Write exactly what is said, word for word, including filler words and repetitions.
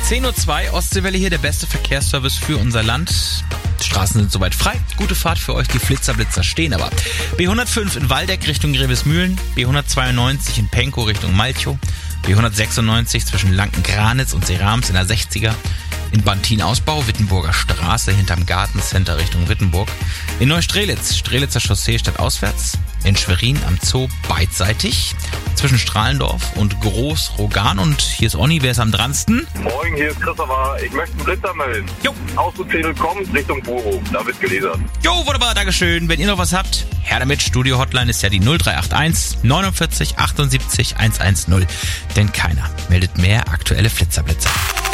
zehn Uhr zwei, Ostseewelle hier, der beste Verkehrsservice für unser Land. Die Straßen sind soweit frei. Gute Fahrt für euch, die Flitzer-Blitzer stehen aber. B hundertfünf in Waldeck Richtung Grevesmühlen, B hundertzweiundneunzig in Penkow Richtung Malchow, B hundertsechsundneunzig zwischen Lanken-Granitz und Serams in der sechziger, in Bantin-Ausbau, Wittenburger Straße hinterm Gartencenter Richtung Wittenburg, in Neustrelitz, Strelitzer Chaussee stadtauswärts, in Schwerin am Zoo beidseitig, zwischen Strahlendorf und Groß-Rogan. Und hier ist Onni, wer ist am dransten? Moin, hier ist Christopher. Ich möchte einen Blitzer melden. Jo. Auszuzählen kommt Richtung Bochum. Da wird gelasert. Jo, wunderbar, Dankeschön. Wenn ihr noch was habt, her damit. Studio-Hotline ist ja die null drei acht eins neunundvierzig achtundsiebzig hundertzehn. Denn keiner meldet mehr aktuelle Flitzerblitzer.